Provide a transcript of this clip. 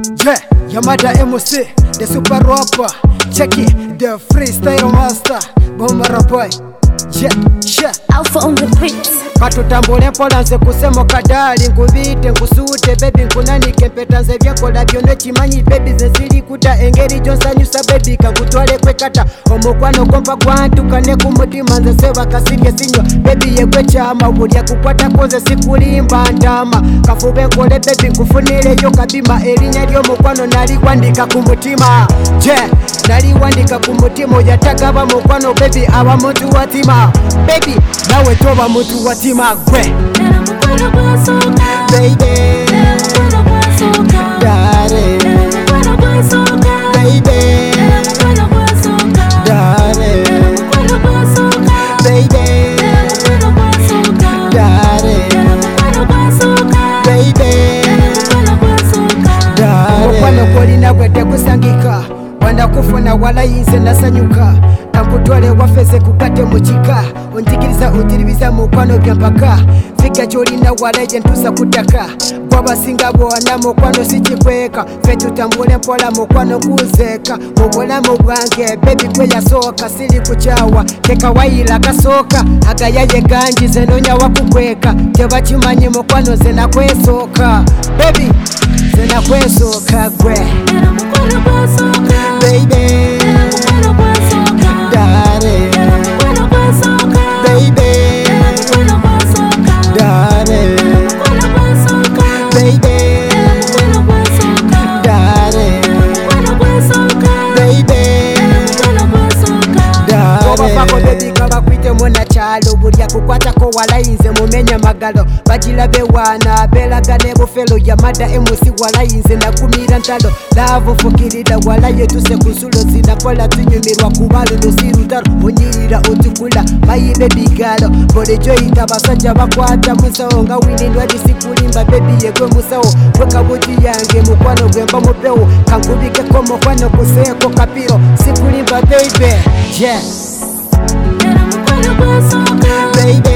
Yeah, Yamada MC, the super rapper. Check it, the freestyle master. Bomber boy. Yeah. Alpha on the beat. Katutambule mpola nze kusemo kadali nkubite nkusute baby nkunanike mpeta nze byakola byonna kimanyi baby ze ziri kuta engeri gyonsanyusa baby kakutwale kwekata omukwano gompa gwantuka ne ku mutima nze seba kasike sinywa baby yegwe kyama bulya kukwatako nze sikulimba ntama kafube nkole baby nkufunireyo kabima erinnya ly'omukwano naliwandika ku mutima naliwandika ku mutima oyatagaba mukwano baby aba muntu watima baby nawe toba muntu watima gwe baby mukwano gwolina gwe tegusangika wanda kufuna walayinze nasanyuka kankutwale wafeze kukate mukika onjigiriza otiribiza mukwano byampaka fika kyolina walaye ntusa kutaka gwabasinga bona mukwano sikikweka fe tutambule mpola mukwano kuzeeka mu bulamu bwange bebi gwe yasooka siri kukyawa tekawayira kasooka agayaye gangi ze nonya wakukweka tebakimanyi mukwano ze nakwesooka bebi ze nakwesooka gwe baby munakyalo bulya kukwatako walayinze mumenya magalo bagilabe wana belagane bufelo Yamada MC walayinze nakumira ntalo lavo fukirira walaye tuse kusulo zinakola tunyumirwa kubalo nosirutaro onyirira otukula mayibe bigalo bolejo ita basajja bakwata musawo nga winindwa disikulimba baby yegwe musawo wekabuti yange mukwano gwemba mupewo kankubikeko mukwano kuseko kapiro sikulimba baby Baby